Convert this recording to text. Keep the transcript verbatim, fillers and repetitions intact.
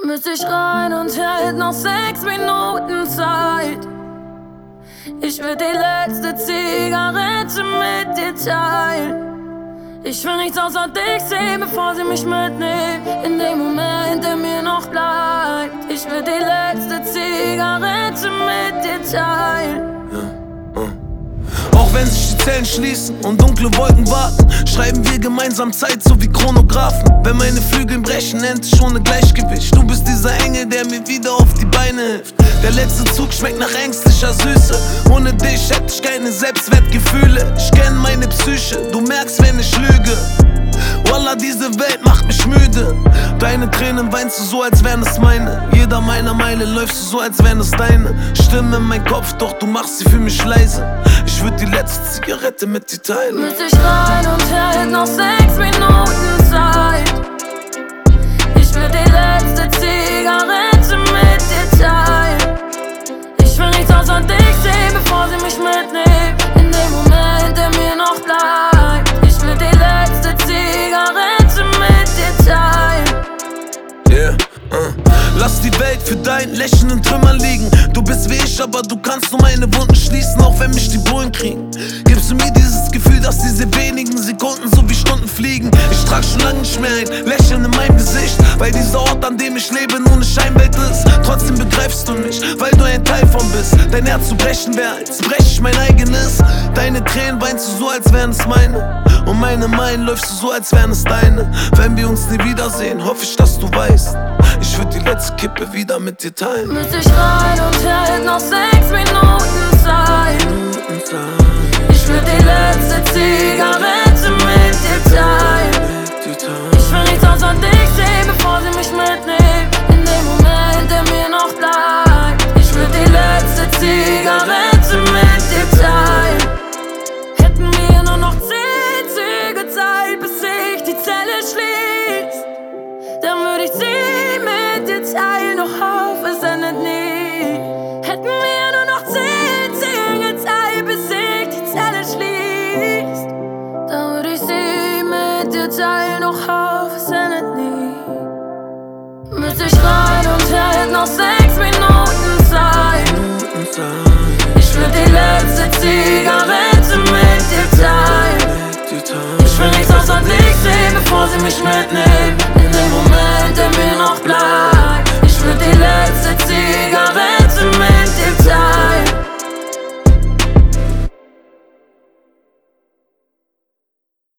Müsste ich rein und hält noch sechs Minuten Zeit. Ich will die letzte Zigarette mit dir teilen. Ich will nichts außer dich sehen, bevor sie mich mitnehmen. In dem Moment, der mir noch bleibt. Ich will die letzte Zigarette mit dir teilen. Auch wenn sich die Zellen schließen und dunkle Wolken warten, schreiben wir gemeinsam Zeit, so wie Chronographen. Wenn meine Flügel brechen, endlich ohne Gleichgewicht. Du bist dieser Engel, der mir wieder auf die Beine hilft. Der letzte Zug schmeckt nach ängstlicher Süße. Ohne dich hätte ich keine Selbstwertgefühle. Ich kenn meine Psyche, du merkst, wenn ich lüge. Wallah, diese Welt macht mich müde. Deine Tränen weinst du so, als wären es meine. Jeder meiner Meilen läufst du so, als wären es deine. Stimme in mein Kopf, doch du machst sie für mich leise. Ich würd die letzte Zigarette mit dir teilen. Müsste ich rein und hält noch sechs Minuten Zeit. Ich will die letzte Zigarette mit dir teilen. Ich will nichts außer dich sehen, bevor sie mich mitnehmen. In dem Moment, der mir noch bleibt. Ich will die letzte Zigarette mit dir teilen. Yeah, uh. Lass die Welt für dein Lächeln in Trümmern liegen. Du bist wie ich, aber du kannst nur meine Wunden schließen, auch wenn mich die Bullen kriegen. Gibst du mir dieses Gefühl, dass diese wenigen Sekunden so wie Stunden fliegen. Ich trag schon lange nicht mehr ein Lächeln in meinem Gesicht, weil dieser Ort, an dem ich lebe, nur eine Scheinwelt ist. Trotzdem begreifst du mich, weil du ein Teil von bist. Dein Herz zu brechen wäre, als brech ich mein eigenes. Deine Tränen weinst du so, als wären es meine. Und meine Meilen läufst du so, als wären es deine. Wenn wir uns nie wiedersehen, hoffe ich, dass du weißt, ich würd die letzte Kippe wieder mit dir teilen. Müsste ich rein und hält noch sechs Minuten Zeit. Ich will die letzte Zigarette mit dir teilen. Ich will nichts außer dich sehen, bevor sie mich mitnehmen. In dem Moment, der mir noch bleibt. Ich will die letzte Zigarette mit dir teilen. Hätten wir nur noch zehn Züge Zeit, bis sich die Zelle schließt, dann würde ich sie mit dir teilen, doch hoffe, es endet nie. Hätten wir nur noch zehn Züge Zeit, bis sich die Zelle schließt, dann würde ich sie mit dir teilen, doch hoffe, es endet nie. Müsste ich rein und hält noch sechs Minuten Zeit. Ich will die letzte Zigarette mit dir teilen. Ich will nichts außer dich sehen, bevor sie mich mitnehmen. In dem Moment, der mir noch bleibt. Ich will die letzte Zigarette